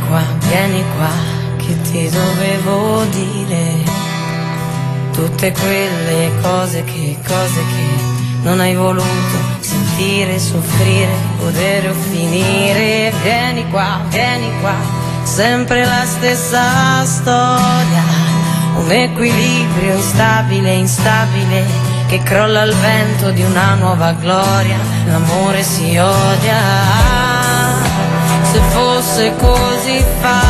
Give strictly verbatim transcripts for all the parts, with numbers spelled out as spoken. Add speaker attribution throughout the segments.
Speaker 1: qua, vieni qua, che ti dovevo dire tutte quelle cose che, cose che non hai voluto sentire, soffrire, godere o finire. Vieni qua, vieni qua, sempre la stessa storia, un equilibrio instabile, instabile, che crolla al vento di una nuova gloria. L'amore si odia, se fosse così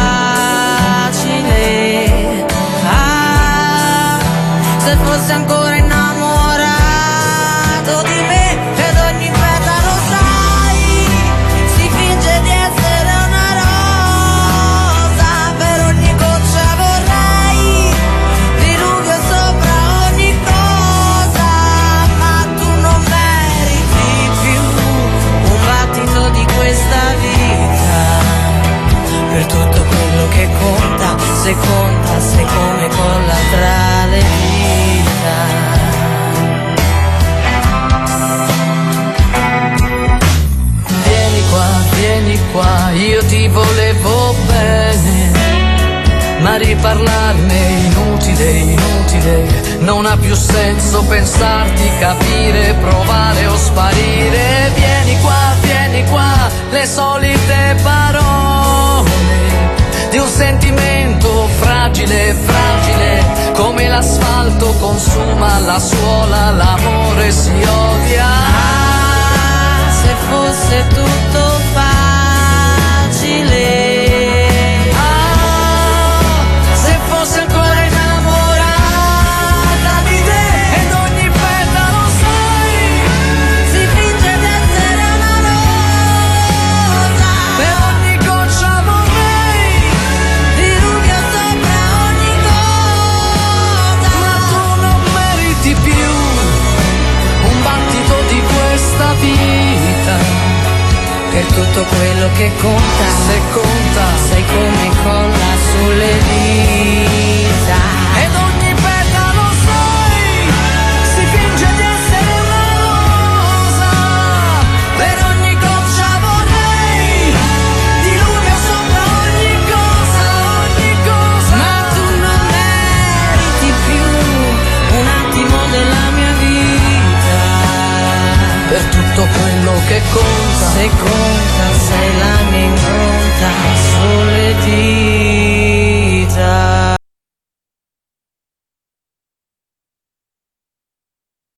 Speaker 1: facile, ah, se fosse ancora innamorato di me, ed ogni petalo sai, si finge di essere una rosa, per ogni goccia vorrei diluvio sopra ogni cosa, ma tu non meriti più un battito di questa vita, per tutto quello che conta, se conta, se come collaterale vita.
Speaker 2: Vieni qua, vieni qua, io ti volevo bene, ma riparlarne inutile, inutile, non ha più senso pensarti, capire, provare o sparire. Vieni qua, vieni qua, le solite parole di un sentimento fragile, fragile, come l'asfalto consuma la suola, l'amore si odia.
Speaker 1: Ah, se fosse tutto facile,
Speaker 2: Ah, se fosse ancora innamorata di te, ed ogni petalo sai,
Speaker 1: si finge di essere una rosa,
Speaker 2: per ogni goccia vorrei,
Speaker 1: diluvio sopra ogni cosa,
Speaker 2: ma tu non meriti più un battito di questa vita,
Speaker 1: per tutto quello che conta,
Speaker 2: se conta,